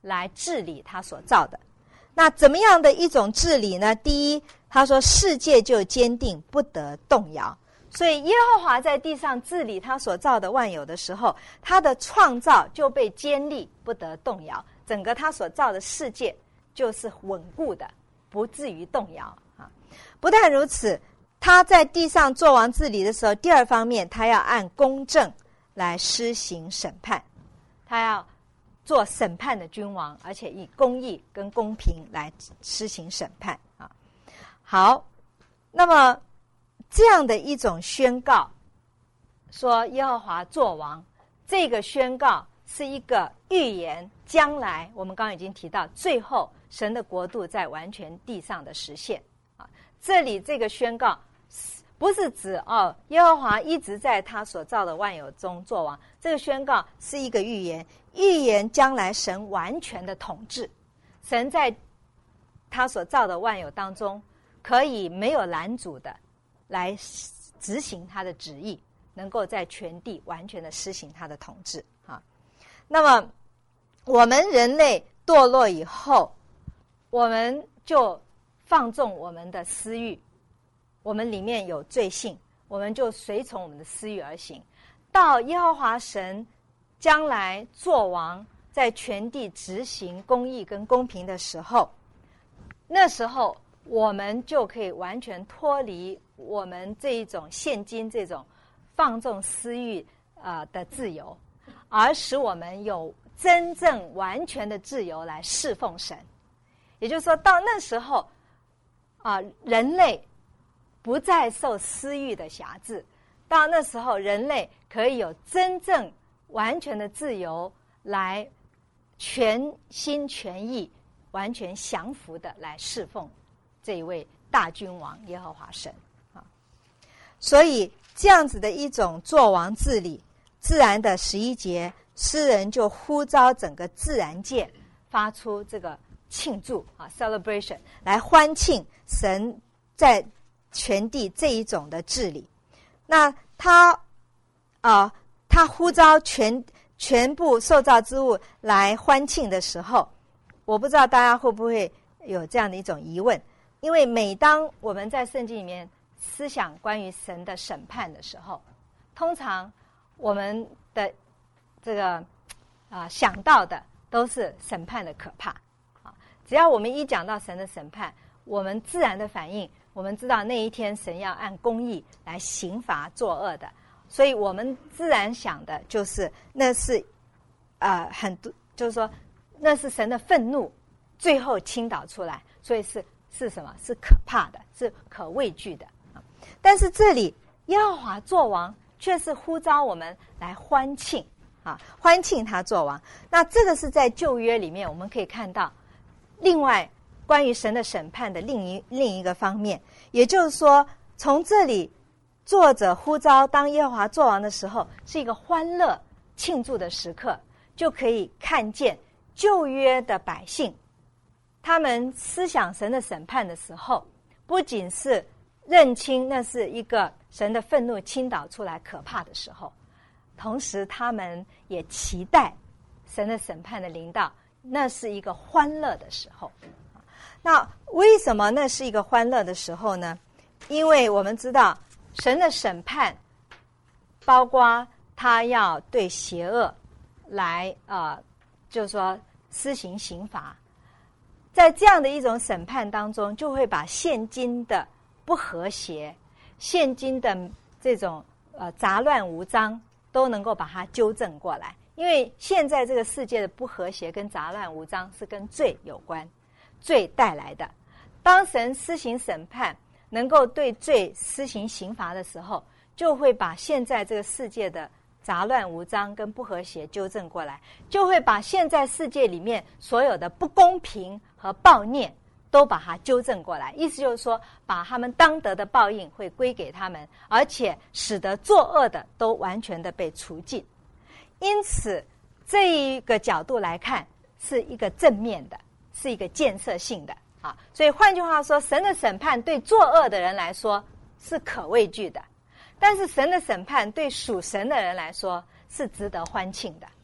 来治理他所造的。那怎么样的一种治理呢？第一，他说世界就坚定，不得动摇。所以耶和华在地上治理他所造的万有的时候，他的创造就被坚立，不得动摇。整个他所造的世界就是稳固的，不至于动摇啊。不但如此，他在地上做王治理的时候，第二方面，他要按公正来施行审判，他要做审判的君王，而且以公义跟公平来施行审判啊。好，那么这样的一种宣告，说耶和华作王，这个宣告是一个预言，将来我们刚刚已经提到，最后神的国度在完全地上的实现啊。这里这个宣告不是指哦，耶和华一直在他所造的万有中作王，这个宣告是一个预言，预言将来神完全的统治，神在他所造的万有当中可以没有拦阻的来执行他的旨意，能够在全地完全的施行他的统治啊。那么我们人类堕落以后，我们就放纵我们的私欲，我们里面有罪性，我们就随从我们的私欲而行。到耶和华神将来作王，在全地执行公义跟公平的时候，那时候我们就可以完全脱离我们这一种现今这种放纵私欲呃的自由，而使我们有真正完全的自由来侍奉神。也就是说，到那时候啊、呃，人类不再受私欲的辖制，到那时候人类可以有真正完全的自由，来全心全意完全降服的来侍奉这一位大君王耶和华神啊。所以这样子的一种作王治理，自然的十一节，诗人就呼召整个自然界发出这个庆祝啊 celebration， 来欢庆神在全地这一种的治理。那他啊、呃，他呼召全全部受造之物来欢庆的时候，我不知道大家会不会有这样的一种疑问，因为每当我们在圣经里面思想关于神的审判的时候，通常我们的这个啊、呃、想到的都是审判的可怕啊。只要我们一讲到神的审判，我们自然的反应，我们知道那一天神要按公义来刑罚作恶的，所以我们自然想的就是那是呃很多，就是说那是神的愤怒最后倾倒出来，所以是是什么？是可怕的，是可畏惧的啊。但是这里耶和华作王却是呼召我们来欢庆啊，欢庆他作王。那这个是在旧约里面我们可以看到另外关于神的审判的另一另一个方面，也就是说，从这里作者呼召当耶和华作王的时候，是一个欢乐庆祝的时刻，就可以看见旧约的百姓，他们思想神的审判的时候，不仅是认清那是一个神的愤怒倾倒出来可怕的时候，同时他们也期待神的审判的临到，那是一个欢乐的时候。那为什么那是一个欢乐的时候呢？因为我们知道神的审判包括他要对邪恶来呃，就是说施行刑罚，在这样的一种审判当中，就会把现今的不和谐，现今的这种呃杂乱无章都能够把它纠正过来。因为现在这个世界的不和谐跟杂乱无章是跟罪有关，罪带来的。当神施行审判，能够对罪施行刑罚的时候，就会把现在这个世界的杂乱无章跟不和谐纠正过来，就会把现在世界里面所有的不公平和暴虐都把它纠正过来。意思就是说，把他们当得的报应会归给他们，而且使得作恶的都完全的被除尽。因此这一个角度来看，是一个正面的，是一个建设性的啊。所以换句话说，神的审判对作恶的人来说是可畏惧的，但是神的审判对属神的人来说是值得欢庆的。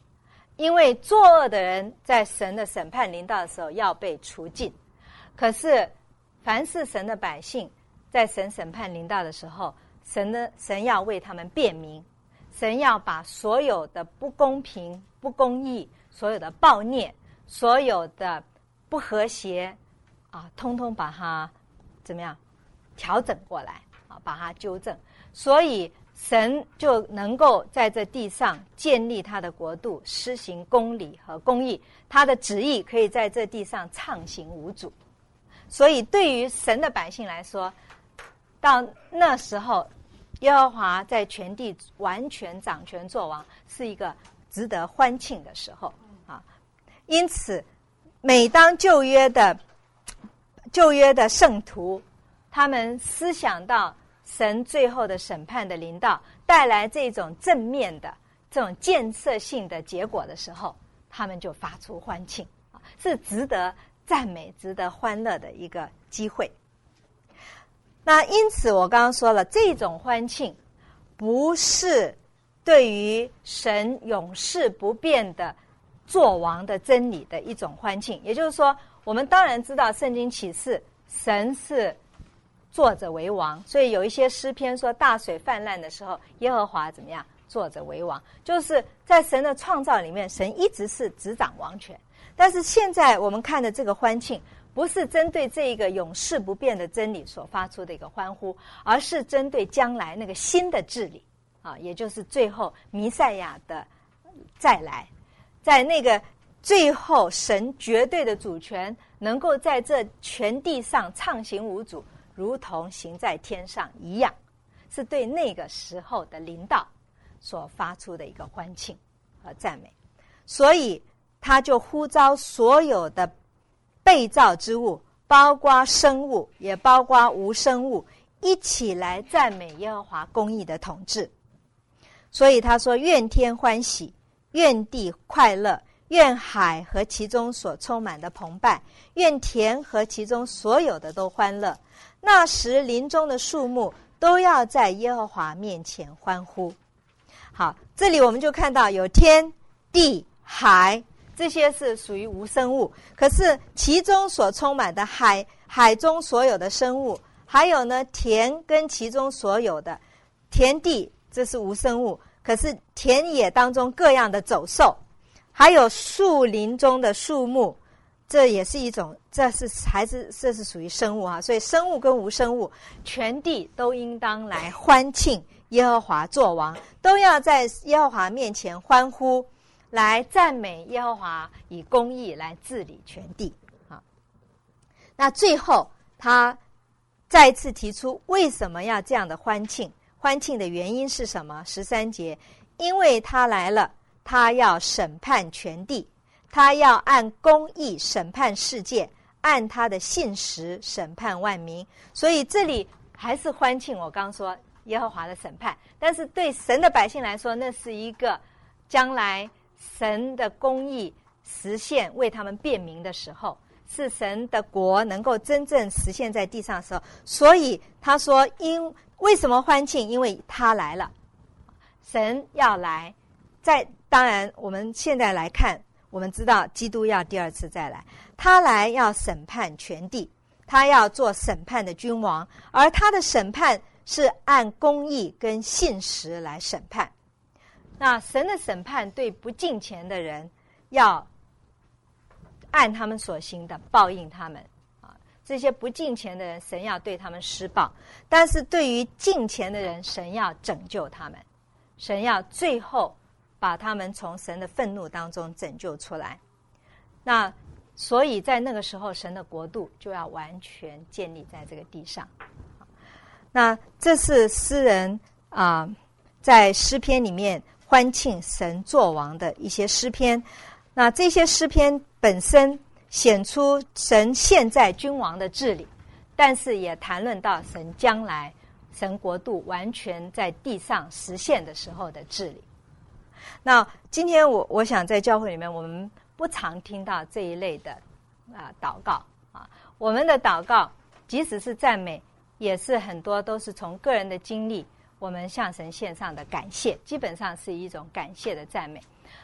因为作恶的人在神的审判临到的时候要被除尽，可是凡是神的百姓在神审判临到的时候，神的神要为他们辩明，神要把所有的不公平、不公义、所有的暴虐、所有的不和谐啊，通通把它怎么样调整过来啊，把它纠正。所以神就能够在这地上建立他的国度，施行公理和公义，他的旨意可以在这地上畅行无阻。所以对于神的百姓来说，到那时候耶和华在全地完全掌权作王，是一个值得欢庆的时候啊。因此每当旧约的旧约的圣徒他们思想到神最后的审判的临到，带来这种正面的这种建设性的结果的时候，他们就发出欢庆，是值得赞美、值得欢乐的一个机会。那因此我刚刚说了，这种欢庆不是对于神永世不变的作王的真理的一种欢庆。也就是说，我们当然知道圣经启示神是坐着为王，所以有一些诗篇说大水泛滥的时候，耶和华怎么样坐着为王，就是在神的创造里面，神一直是执掌王权。但是现在我们看的这个欢庆，不是针对这一个永世不变的真理所发出的一个欢呼，而是针对将来那个新的治理啊，也就是最后弥赛亚的再来，在那个最后神绝对的主权能够在这全地上畅行无阻，如同行在天上一样，是对那个时候的临到所发出的一个欢庆和赞美。所以他就呼召所有的被造之物，包括生物也包括无生物，一起来赞美耶和华公义的统治。所以他说，愿天欢喜，愿地快乐，愿海和其中所充满的澎湃，愿田和其中所有的都欢乐。那时林中的树木都要在耶和华面前欢呼。好，这里我们就看到有天地海，这些是属于无生物，可是其中所充满的海海中所有的生物，还有呢田跟其中所有的田地，这是无生物，可是田野当中各样的走兽，还有树林中的树木，这也是一种，这是还是这是属于生物啊。所以生物跟无生物，全地都应当来欢庆耶和华作王，都要在耶和华面前欢呼，来赞美耶和华以公义来治理全地啊。那最后他再一次提出为什么要这样的欢庆，欢庆的原因是什么？十三节，因为他来了，他要审判全地，他要按公义审判世界，按他的信实审判万民。所以这里还是欢庆我刚说耶和华的审判，但是对神的百姓来说，那是一个将来神的公义实现为他们辩明的时候，是神的国能够真正实现在地上的时候。所以他说，因为什么欢庆？因为他来了，神要来。在当然我们现在来看，我们知道基督要第二次再来，他来要审判全地，他要做审判的君王，而他的审判是按公义跟信实来审判。那神的审判对不敬虔的人，要按他们所行的报应他们啊。这些不敬虔的人，神要对他们施报，但是对于敬虔的人，神要拯救他们，神要最后把他们从神的愤怒当中拯救出来。那所以在那个时候，神的国度就要完全建立在这个地上。那这是诗人啊、呃，在诗篇里面欢庆神作王的一些诗篇。那这些诗篇本身显出神现在君王的治理，但是也谈论到神将来神国度完全在地上实现的时候的治理。那今天我我想在教会里面，我们不常听到这一类的啊、呃、祷告啊。我们的祷告，即使是赞美，也是很多都是从个人的经历，我们向神献上的感谢，基本上是一种感谢的赞美。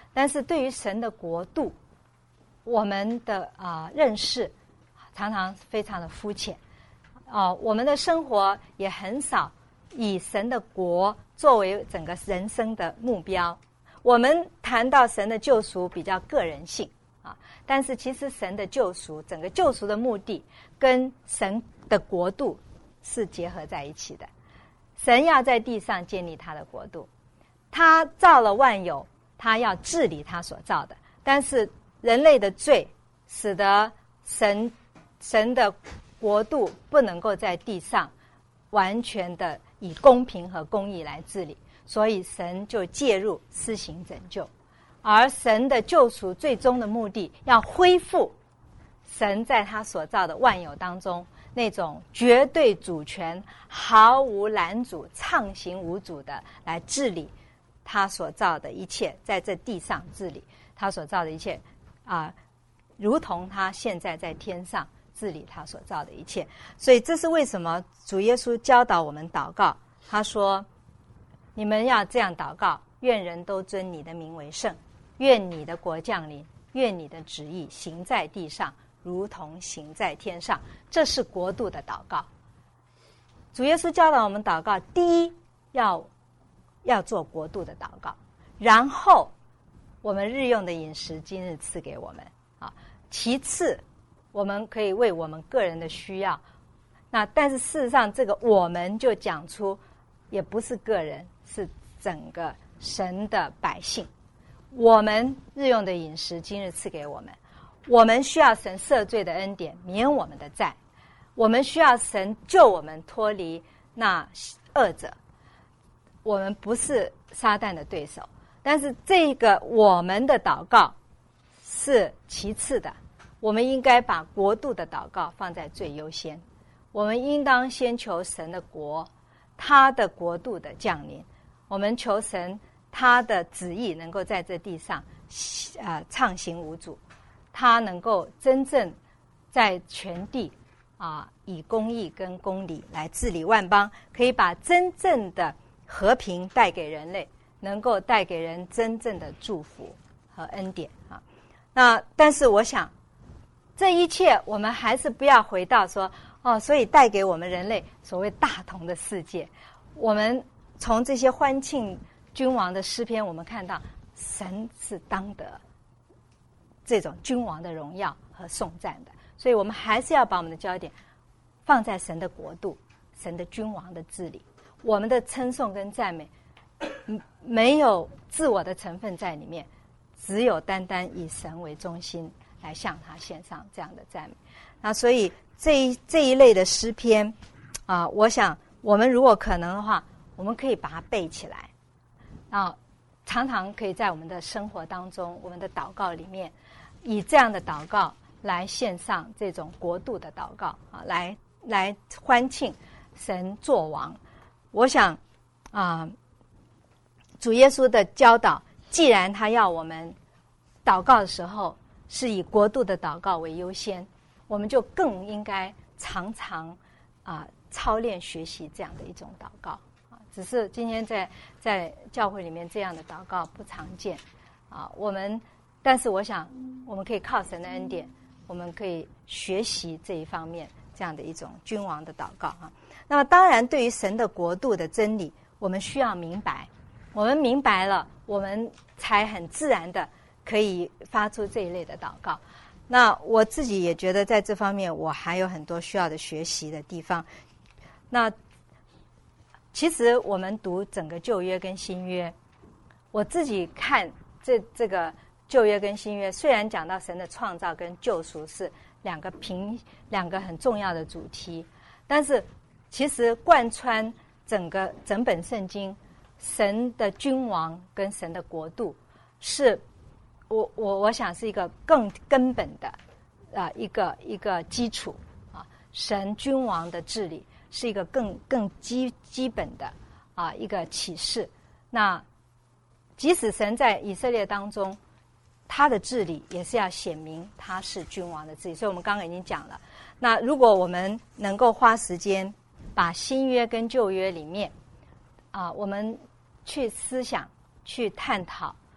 但是对于神的国度，我们的啊、呃、认识常常非常的肤浅，哦、呃，我们的生活也很少以神的国作为整个人生的目标。我们谈到神的救赎比较个人性啊，但是其实神的救赎，整个救赎的目的跟神的国度是结合在一起的。神要在地上建立他的国度，他造了万有，他要治理他所造的，但是人类的罪使得神神的国度不能够在地上完全的以公平和公义来治理，所以神就介入施行拯救。而神的救赎最终的目的，要恢复神在他所造的万有当中那种绝对主权，毫无拦阻，畅行无阻的来治理他所造的一切，在这地上治理他所造的一切啊、呃，如同他现在在天上治理他所造的一切。所以这是为什么主耶稣教导我们祷告，他说你们要这样祷告，愿人都尊你的名为圣，愿你的国降临，愿你的旨意行在地上如同行在天上。这是国度的祷告。主耶稣教导我们祷告，第一要要做国度的祷告，然后我们日用的饮食今日赐给我们啊。其次我们可以为我们个人的需要，那但是事实上这个我们就讲出也不是个人，是整个神的百姓。我们日用的饮食今日赐给我们，我们需要神赦罪的恩典，免我们的债，我们需要神救我们脱离那恶者。我们不是撒旦的对手，但是这个我们的祷告是其次的，我们应该把国度的祷告放在最优先。我们应当先求神的国，他的国度的降临，我们求神他的旨意能够在这地上呃畅行无阻，他能够真正在全地啊、呃、以公义跟公理来治理万邦，可以把真正的和平带给人类，能够带给人真正的祝福和恩典啊。那但是我想这一切我们还是不要回到说哦，所以带给我们人类所谓大同的世界。我们从这些欢庆君王的诗篇，我们看到神是当得这种君王的荣耀和颂赞的，所以我们还是要把我们的焦点放在神的国度，神的君王的治理。我们的称颂跟赞美没有自我的成分在里面，只有单单以神为中心来向他献上这样的赞美。那所以这一这一类的诗篇啊、呃，我想我们如果可能的话，我们可以把它背起来啊，常常可以在我们的生活当中，我们的祷告里面，以这样的祷告来献上这种国度的祷告啊，来来欢庆神作王。我想啊、呃，主耶稣的教导，既然他要我们祷告的时候是以国度的祷告为优先，我们就更应该常常啊、呃、操练学习这样的一种祷告啊。只是今天在在教会里面这样的祷告不常见啊，我们但是我想我们可以靠神的恩典，我们可以学习这一方面这样的一种君王的祷告啊。那么当然对于神的国度的真理，我们需要明白，我们明白了，我们才很自然的可以发出这一类的祷告。那我自己也觉得在这方面我还有很多需要的学习的地方。那其实我们读整个旧约跟新约，我自己看这这个旧约跟新约，虽然讲到神的创造跟救赎是两个平两个很重要的主题，但是其实贯穿整个整本圣经，神的君王跟神的国度是我我我想是一个更根本的啊、呃、一个一个基础啊，神君王的治理是一个更更基基本的啊一个启示。那即使神在以色列当中，他的治理也是要显明他是君王的治理，所以我们刚刚已经讲了。那如果我们能够花时间把新约跟旧约里面啊、呃，我们去思想去探讨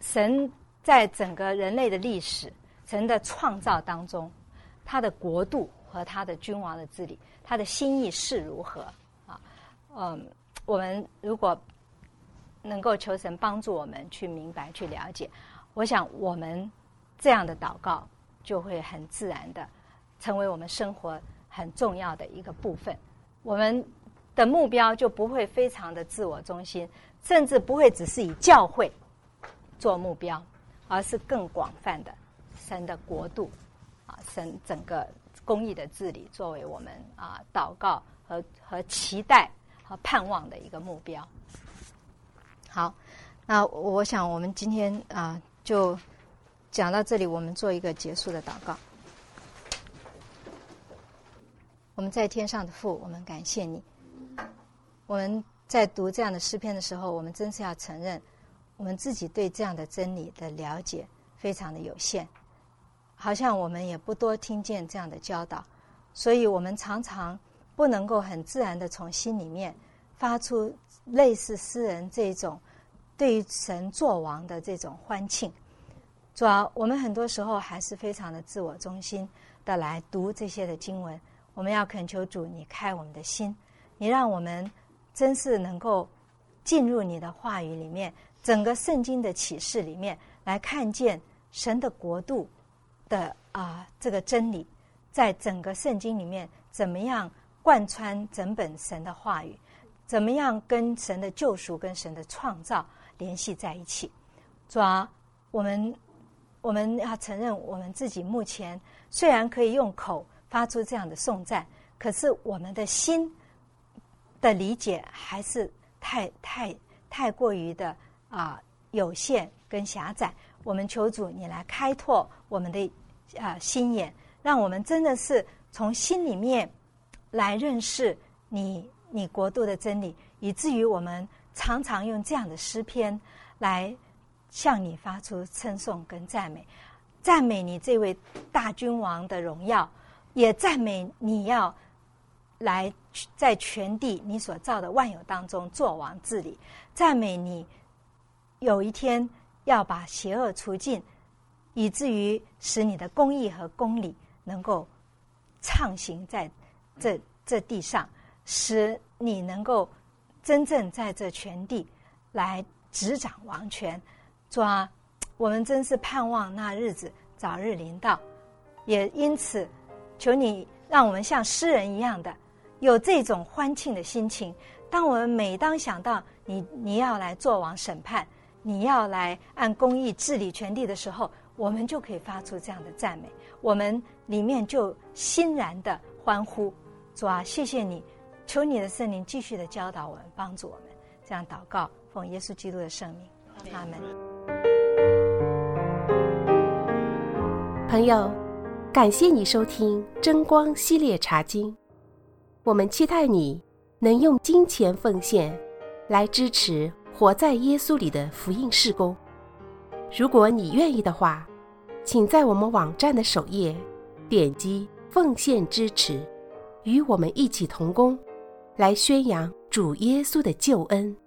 神在整个人类的历史，神的创造当中，他的国度和他的君王的治理，他的心意是如何啊？嗯，我们如果能够求神帮助我们去明白、去了解，我想我们这样的祷告就会很自然的成为我们生活很重要的一个部分。我们的目标就不会非常的自我中心，甚至不会只是以教会做目标，而是更广泛的神的国度啊，神整个公义的治理作为我们啊祷告和和期待和盼望的一个目标。好，那我想我们今天啊就讲到这里，我们做一个结束的祷告。我们在天上的父，我们感谢你。我们在读这样的诗篇的时候，我们真是要承认我们自己对这样的真理的了解非常的有限，好像我们也不多听见这样的教导，所以我们常常不能够很自然的从心里面发出类似诗人这种对于神作王的这种欢庆。主要我们很多时候还是非常的自我中心的来读这些的经文，我们要恳求主你开我们的心，你让我们真是能够进入你的话语里面，整个圣经的启示里面来看见神的国度的啊、呃、这个真理，在整个圣经里面怎么样贯穿整本神的话语，怎么样跟神的救赎跟神的创造联系在一起。主啊，我们我们要承认我们自己目前虽然可以用口发出这样的颂赞，可是我们的心的理解还是太太太过于的啊、呃、有限跟狭窄。我们求主你来开拓我们的啊、呃、心眼，让我们真的是从心里面来认识你你国度的真理，以至于我们常常用这样的诗篇来向你发出称颂跟赞美，赞美你这位大君王的荣耀，也赞美你要来在全地你所造的万有当中作王治理，赞美你有一天要把邪恶除尽，以至于使你的公义和公理能够畅行在这这地上，使你能够真正在这全地来执掌王权。主啊，我们真是盼望那日子早日临到，也因此求你让我们像诗人一样的有这种欢庆的心情。当我们每当想到你你要来作王审判，你要来按公义治理全地的时候，我们就可以发出这样的赞美，我们里面就欣然的欢呼。主啊，谢谢你，求你的圣灵继续的教导我们，帮助我们。这样祷告，奉耶稣基督的圣名，阿们。 朋友，感谢你收听真光系列查经，我们期待你能用金钱奉献来支持活在耶稣里的福音事工。如果你愿意的话，请在我们网站的首页点击奉献支持，与我们一起同工，来宣扬主耶稣的救恩。